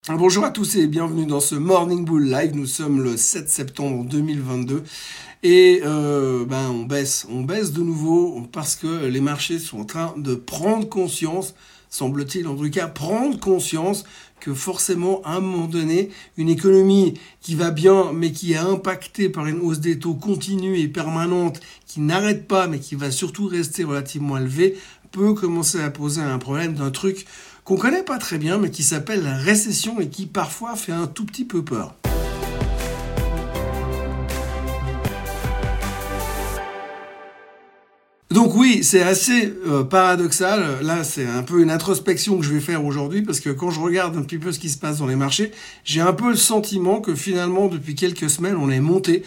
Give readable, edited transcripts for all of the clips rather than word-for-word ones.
Bonjour à tous et bienvenue dans ce Morning Bull Live. Nous sommes le 7 septembre 2022 et on baisse de nouveau parce que les marchés sont en train de prendre conscience, semble-t-il en tout cas, prendre conscience que forcément à un moment donné, une économie qui va bien mais qui est impactée par une hausse des taux continue et permanente, qui n'arrête pas mais qui va surtout rester relativement élevée, peut commencer à poser un problème d'un truc qu'on connaît pas très bien, mais qui s'appelle la récession et qui parfois fait un tout petit peu peur. Donc oui, c'est assez paradoxal. Là, c'est un peu une introspection que je vais faire aujourd'hui parce que quand je regarde un petit peu ce qui se passe dans les marchés, j'ai un peu le sentiment que finalement, depuis quelques semaines, on est monté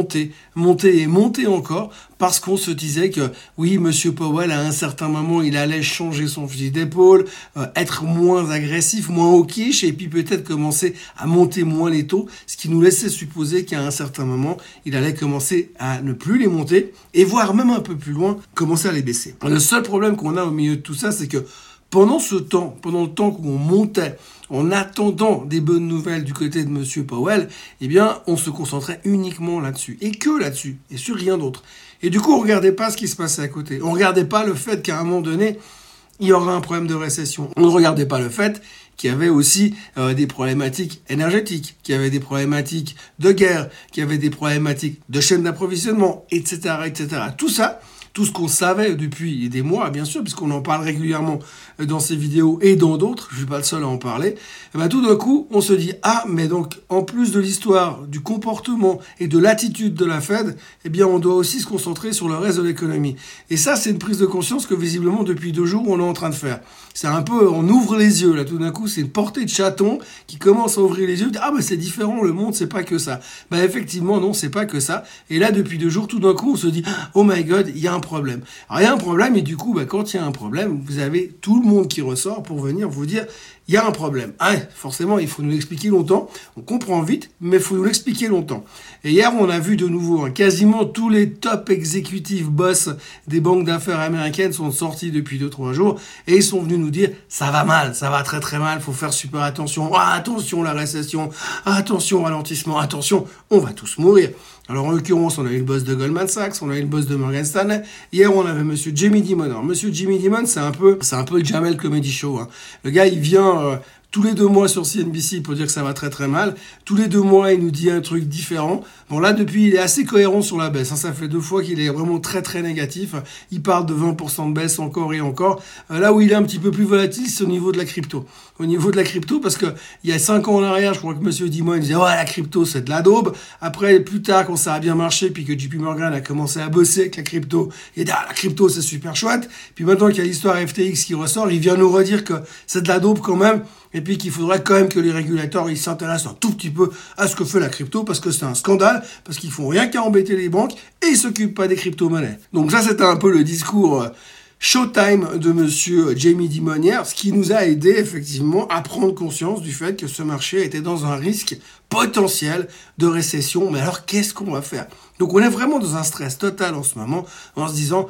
encore parce qu'on se disait que oui, Monsieur Powell, à un certain moment, il allait changer son fusil d'épaule, être moins agressif, moins hawkish et puis peut-être commencer à monter moins les taux, ce qui nous laissait supposer qu'à un certain moment, il allait commencer à ne plus les monter et voire même un peu plus loin, commencer à les baisser. Le seul problème qu'on a au milieu de tout ça, c'est que pendant le temps qu'on montait, en attendant des bonnes nouvelles du côté de Monsieur Powell, eh bien, on se concentrait uniquement là-dessus. Et que là-dessus. Et sur rien d'autre. Et du coup, on regardait pas ce qui se passait à côté. On regardait pas le fait qu'à un moment donné, il y aura un problème de récession. On ne regardait pas le fait qu'il y avait aussi des problématiques énergétiques, qu'il y avait des problématiques de guerre, qu'il y avait des problématiques de chaîne d'approvisionnement, etc., etc. Tout ça, tout ce qu'on savait depuis des mois, bien sûr, puisqu'on en parle régulièrement dans ces vidéos et dans d'autres, je suis pas le seul à en parler, et ben tout d'un coup, on se dit, mais donc, en plus de l'histoire, du comportement et de l'attitude de la Fed, eh bien, on doit aussi se concentrer sur le reste de l'économie. Et ça, c'est une prise de conscience que visiblement, depuis 2 jours, on est en train de faire. C'est un peu, on ouvre les yeux, là, tout d'un coup, c'est une portée de chaton qui commence à ouvrir les yeux, mais c'est différent, le monde, c'est pas que ça. Effectivement, non, c'est pas que ça. Et là, depuis 2 jours, tout d'un coup, on se dit, oh my god, il y a un problème. Alors, il y a un problème, et du coup, quand il y a un problème, vous avez tout le monde qui ressort pour venir vous dire, il y a un problème. Forcément, il faut nous l'expliquer longtemps. On comprend vite, mais il faut nous l'expliquer longtemps. Et hier, on a vu de nouveau, quasiment tous les top exécutifs boss des banques d'affaires américaines sont sortis depuis 2-3 jours et ils sont venus nous dire, ça va mal, ça va très très mal, faut faire super attention. Attention la récession, attention ralentissement, attention, on va tous mourir. Alors en l'occurrence, on a eu le boss de Goldman Sachs, on a eu le boss de Morgan Stanley. Hier, on avait Monsieur Jamie Dimon. Alors Monsieur Jamie Dimon, c'est un peu le Jamel Comedy Show. Le gars, il vient tous les 2 mois sur CNBC pour dire que ça va très très mal. Tous les 2 mois, il nous dit un truc différent. Bon là, depuis, il est assez cohérent sur la baisse. Ça fait 2 fois qu'il est vraiment très très négatif. Il parle de 20% de baisse encore et encore. Là où il est un petit peu plus volatile, c'est au niveau de la crypto. Au niveau de la crypto, parce que il y a 5 ans en arrière, je crois que Monsieur Dimon disait la crypto c'est de la daube. Après, plus tard, quand ça a bien marché, puis que JP Morgan a commencé à bosser avec la crypto, il dit la crypto c'est super chouette. Puis maintenant qu'il y a l'histoire FTX qui ressort, il vient nous redire que c'est de la daube quand même. Et puis qu'il faudrait quand même que les régulateurs ils s'intéressent un tout petit peu à ce que fait la crypto parce que c'est un scandale, parce qu'ils font rien qu'à embêter les banques et ils s'occupent pas des crypto-monnaies. Donc ça c'était un peu le discours Showtime de Monsieur Jamie Dimon hier, ce qui nous a aidé effectivement à prendre conscience du fait que ce marché était dans un risque potentiel de récession. Mais alors qu'est-ce qu'on va faire? Donc on est vraiment dans un stress total en ce moment, en se disant,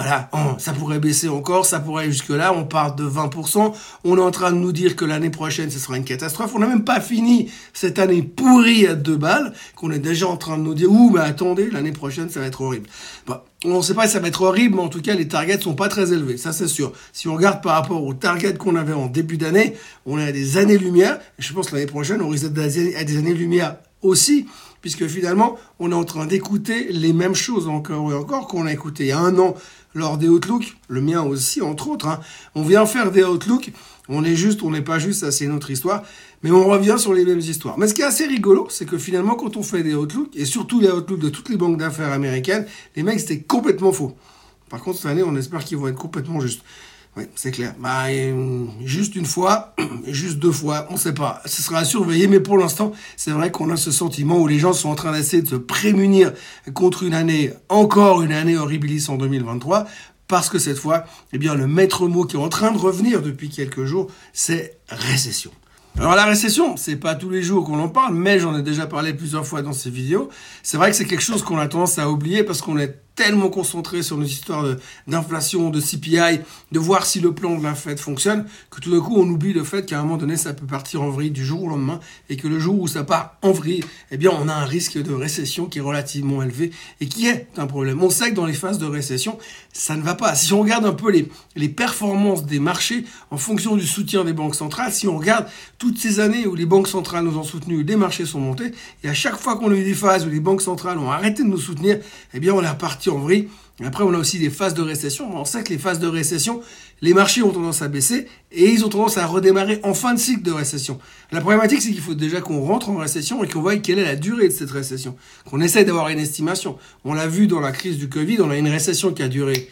ça pourrait baisser encore, ça pourrait aller jusque-là, on parle de 20%, on est en train de nous dire que l'année prochaine, ce sera une catastrophe, on n'a même pas fini cette année pourrie à 2 balles, qu'on est déjà en train de nous dire, attendez, l'année prochaine, ça va être horrible. On ne sait pas si ça va être horrible, mais en tout cas, les targets sont pas très élevés, ça c'est sûr. Si on regarde par rapport aux targets qu'on avait en début d'année, on est à des années-lumière, et je pense que l'année prochaine, on risque d'être à des années-lumière aussi, puisque finalement, on est en train d'écouter les mêmes choses encore et encore qu'on a écouté il y a 1 an lors des Outlook, le mien aussi, entre autres. On vient faire des Outlook, on n'est pas juste, ça c'est une autre histoire, mais on revient sur les mêmes histoires. Mais ce qui est assez rigolo, c'est que finalement, quand on fait des Outlook, et surtout les Outlook de toutes les banques d'affaires américaines, les mecs, c'était complètement faux. Par contre, cette année, on espère qu'ils vont être complètement justes. Oui, c'est clair. Juste 1 fois, juste 2 fois, on sait pas. Ce sera à surveiller, mais pour l'instant, c'est vrai qu'on a ce sentiment où les gens sont en train d'essayer de se prémunir contre encore une année horribilis en 2023, parce que cette fois, le maître mot qui est en train de revenir depuis quelques jours, c'est récession. Alors la récession, c'est pas tous les jours qu'on en parle, mais j'en ai déjà parlé plusieurs fois dans ces vidéos. C'est vrai que c'est quelque chose qu'on a tendance à oublier parce qu'on est tellement concentrés sur nos histoires d'inflation, de CPI, de voir si le plan de la Fed fonctionne, que tout d'un coup, on oublie le fait qu'à un moment donné, ça peut partir en vrille du jour au lendemain, et que le jour où ça part en vrille, eh bien, on a un risque de récession qui est relativement élevé et qui est un problème. On sait que dans les phases de récession, ça ne va pas. Si on regarde un peu les performances des marchés en fonction du soutien des banques centrales, si on regarde toutes ces années où les banques centrales nous ont soutenus, les marchés sont montés, et à chaque fois qu'on a eu des phases où les banques centrales ont arrêté de nous soutenir, eh bien, on est reparti en vrille. Et après, on a aussi des phases de récession. On sait que les phases de récession, les marchés ont tendance à baisser et ils ont tendance à redémarrer en fin de cycle de récession. La problématique, c'est qu'il faut déjà qu'on rentre en récession et qu'on voie quelle est la durée de cette récession. Qu'on essaye d'avoir une estimation. On l'a vu dans la crise du Covid, on a une récession qui a duré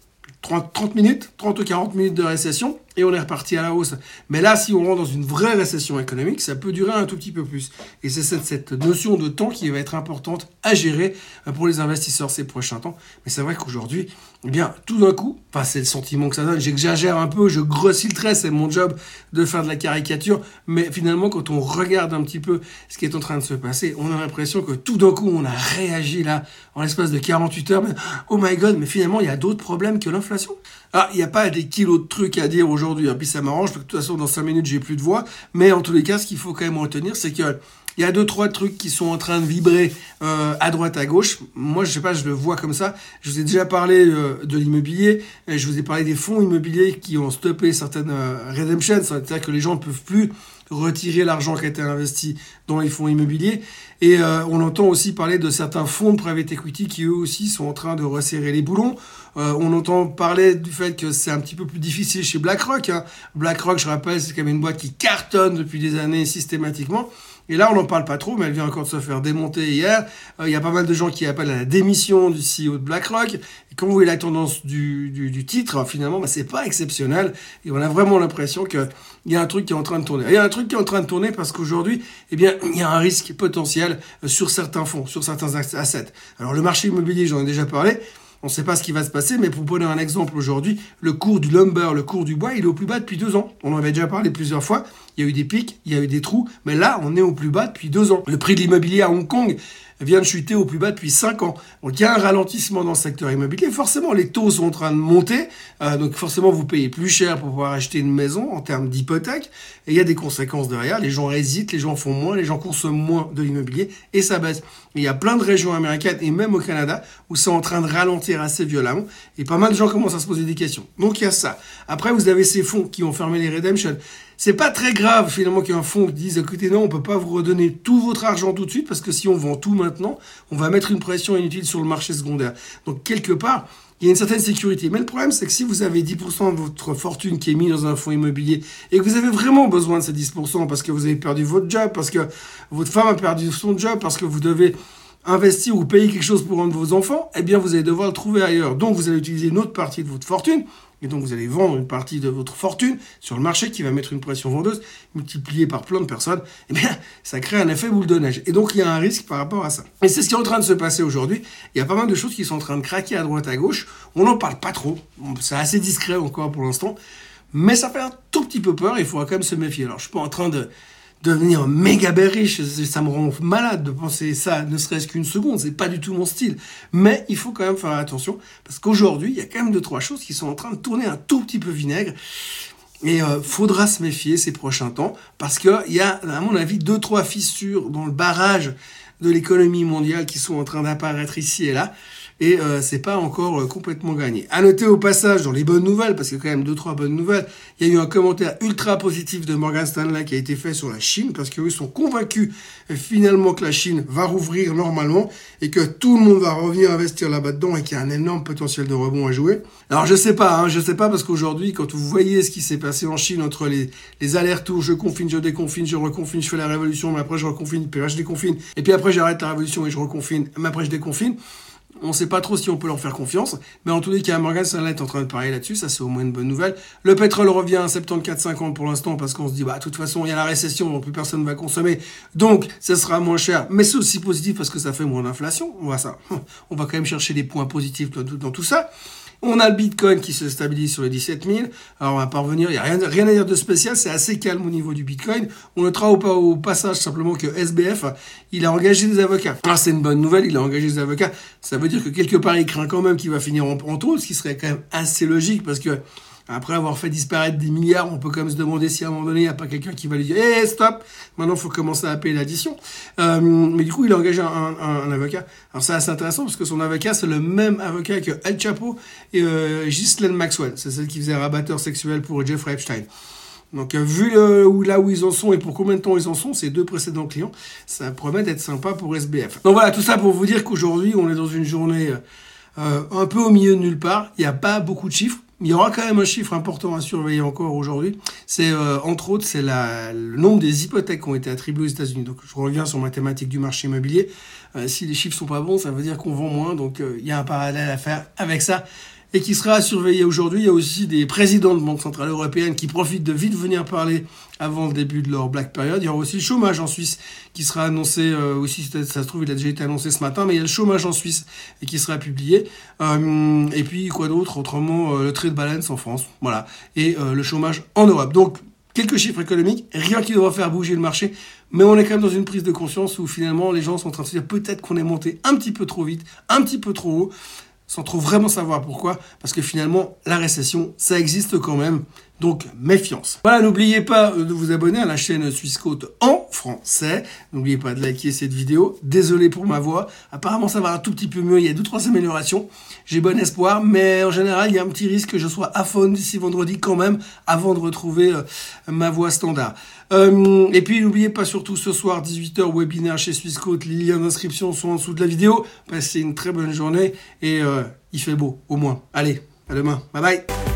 30 minutes, 30 ou 40 minutes de récession, et on est reparti à la hausse. Mais là, si on rentre dans une vraie récession économique, ça peut durer un tout petit peu plus. Et c'est cette notion de temps qui va être importante à gérer pour les investisseurs ces prochains temps. Mais c'est vrai qu'aujourd'hui, eh bien, tout d'un coup, enfin, c'est le sentiment que ça donne, j'exagère un peu, je grossis le trait, c'est mon job de faire de la caricature, mais finalement, quand on regarde un petit peu ce qui est en train de se passer, on a l'impression que tout d'un coup, on a réagi là, en l'espace de 48 heures, mais, oh my god, mais finalement, il y a d'autres problèmes que l'inflation. Ah, il n'y a pas des kilos de trucs à dire aujourd'hui, puis ça m'arrange, parce que de toute façon, dans 5 minutes, j'ai plus de voix, mais en tous les cas, ce qu'il faut quand même retenir, c'est que il y a 2-3 trucs qui sont en train de vibrer à droite, à gauche. Moi, je sais pas, je le vois comme ça. Je vous ai déjà parlé de l'immobilier. Je vous ai parlé des fonds immobiliers qui ont stoppé certaines redemptions. C'est-à-dire que les gens ne peuvent plus retirer l'argent qui a été investi dans les fonds immobiliers. Et on entend aussi parler de certains fonds de private equity qui, eux aussi, sont en train de resserrer les boulons. On entend parler du fait que c'est un petit peu plus difficile chez BlackRock. BlackRock, je rappelle, c'est quand même une boîte qui cartonne depuis des années systématiquement. Et là, on n'en parle pas trop, mais elle vient encore de se faire démonter hier. Il y a pas mal de gens qui appellent à la démission du CEO de BlackRock. Et quand vous voyez la tendance du titre, finalement, c'est pas exceptionnel. Et on a vraiment l'impression qu'il y a un truc qui est en train de tourner. Il y a un truc qui est en train de tourner parce qu'aujourd'hui, eh bien, il y a un risque potentiel sur certains fonds, sur certains assets. Alors, le marché immobilier, j'en ai déjà parlé. On ne sait pas ce qui va se passer, mais pour vous donner un exemple aujourd'hui, le cours du lumber, le cours du bois, il est au plus bas depuis 2 ans. On en avait déjà parlé plusieurs fois. Il y a eu des pics, il y a eu des trous, mais là, on est au plus bas depuis 2 ans. Le prix de l'immobilier à Hong Kong vient de chuter au plus bas depuis 5 ans. Donc il y a un ralentissement dans le secteur immobilier. Forcément, les taux sont en train de monter. Donc forcément, vous payez plus cher pour pouvoir acheter une maison en termes d'hypothèque. Et il y a des conséquences derrière. Les gens hésitent, les gens font moins, les gens consomment moins de l'immobilier et ça baisse. Et il y a plein de régions américaines et même au Canada où c'est en train de ralentir assez violemment. Et pas mal de gens commencent à se poser des questions. Donc il y a ça. Après, vous avez ces fonds qui ont fermé les redemptions. C'est pas très grave finalement qu'un fonds dise écoutez non, on peut pas vous redonner tout votre argent tout de suite parce que si on vend tout maintenant, on va mettre une pression inutile sur le marché secondaire. Donc quelque part, il y a une certaine sécurité. Mais le problème, c'est que si vous avez 10% de votre fortune qui est mise dans un fonds immobilier et que vous avez vraiment besoin de ces 10% parce que vous avez perdu votre job, parce que votre femme a perdu son job, parce que vous devez investir ou payer quelque chose pour un de vos enfants, eh bien vous allez devoir le trouver ailleurs. Donc vous allez utiliser une autre partie de votre fortune. Et donc, vous allez vendre une partie de votre fortune sur le marché qui va mettre une pression vendeuse multipliée par plein de personnes. Eh bien, ça crée un effet boule de neige. Et donc, il y a un risque par rapport à ça. Et c'est ce qui est en train de se passer aujourd'hui. Il y a pas mal de choses qui sont en train de craquer à droite, à gauche. On n'en parle pas trop. C'est assez discret encore pour l'instant. Mais ça fait un tout petit peu peur. Il faudra quand même se méfier. Alors, je suis pas en train de devenir méga bearish, ça me rend malade de penser ça, ne serait-ce qu'une seconde, c'est pas du tout mon style. Mais il faut quand même faire attention, parce qu'aujourd'hui, il y a quand même 2-3 choses qui sont en train de tourner un tout petit peu vinaigre. Et faudra se méfier ces prochains temps, parce qu'il y a, à mon avis, 2-3 fissures dans le barrage de l'économie mondiale qui sont en train d'apparaître ici et là. Et c'est pas encore complètement gagné. À noter au passage, dans les bonnes nouvelles, parce qu'il y a quand même 2-3 bonnes nouvelles, il y a eu un commentaire ultra positif de Morgan Stanley qui a été fait sur la Chine, parce qu'eux sont convaincus finalement que la Chine va rouvrir normalement, et que tout le monde va revenir investir là-bas dedans, et qu'il y a un énorme potentiel de rebond à jouer. Alors je sais pas, parce qu'aujourd'hui, quand vous voyez ce qui s'est passé en Chine entre les allers-retours, je confine, je déconfine, je reconfine, je fais la révolution, mais après je reconfine, puis là je déconfine, et puis après j'arrête la révolution et je reconfine, mais après je déconfine. On ne sait pas trop si on peut leur faire confiance, mais en tous les cas, Morgan Stanley est en train de parler là-dessus, ça c'est au moins une bonne nouvelle. Le pétrole revient à 74,50 pour l'instant parce qu'on se dit, de toute façon, il y a la récession, donc plus personne ne va consommer, donc ça sera moins cher, mais c'est aussi positif parce que ça fait moins d'inflation, on va quand même chercher des points positifs dans tout ça. On a le Bitcoin qui se stabilise sur les 17 000. Alors on va pas revenir, il n'y a rien à dire de spécial, c'est assez calme au niveau du Bitcoin. On notera au passage simplement que SBF, il a engagé des avocats. Alors c'est une bonne nouvelle, il a engagé des avocats. Ça veut dire que quelque part il craint quand même qu'il va finir en taule, ce qui serait quand même assez logique parce que après avoir fait disparaître des milliards, on peut quand même se demander si à un moment donné, il n'y a pas quelqu'un qui va lui dire « Hey, stop, maintenant il faut commencer à payer l'addition ». Mais du coup, il a engagé un avocat. Alors c'est assez intéressant parce que son avocat, c'est le même avocat que El Chapo et Ghislaine Maxwell. C'est celle qui faisait rabatteur sexuel pour Jeffrey Epstein. Donc vu là où ils en sont et pour combien de temps ils en sont, ces deux précédents clients, ça promet d'être sympa pour SBF. Donc voilà, tout ça pour vous dire qu'aujourd'hui, on est dans une journée un peu au milieu de nulle part. Il n'y a pas beaucoup de chiffres. Il y aura quand même un chiffre important à surveiller encore aujourd'hui. C'est entre autres, c'est le nombre des hypothèques qui ont été attribuées aux États-Unis. Donc je reviens sur ma thématique du marché immobilier. Si les chiffres sont pas bons, ça veut dire qu'on vend moins. Donc il y a un parallèle à faire avec ça. Et qui sera à surveiller aujourd'hui. Il y a aussi des présidents de banques centrales européennes qui profitent de vite venir parler avant le début de leur black period. Il y aura aussi le chômage en Suisse qui sera annoncé aussi, ça se trouve, il a déjà été annoncé ce matin, mais il y a le chômage en Suisse et qui sera publié. Et puis, quoi d'autre? Autrement, le trade balance en France. Voilà. Et le chômage en Europe. Donc, quelques chiffres économiques, rien qui devra faire bouger le marché, mais on est quand même dans une prise de conscience où finalement les gens sont en train de se dire peut-être qu'on est monté un petit peu trop vite, un petit peu trop haut, sans trop vraiment savoir pourquoi, parce que finalement, la récession, ça existe quand même, donc méfiance. Voilà, n'oubliez pas de vous abonner à la chaîne Swissquote en français, n'oubliez pas de liker cette vidéo, désolé pour ma voix, apparemment ça va un tout petit peu mieux, il y a 2-3 améliorations, j'ai bon espoir, mais en général, il y a un petit risque que je sois aphone d'ici vendredi quand même, avant de retrouver ma voix standard. Et puis n'oubliez pas surtout ce soir 18h webinaire chez Swissquote, les liens d'inscription sont en dessous de la vidéo. Passez une très bonne journée et il fait beau au moins. Allez, à demain, bye bye.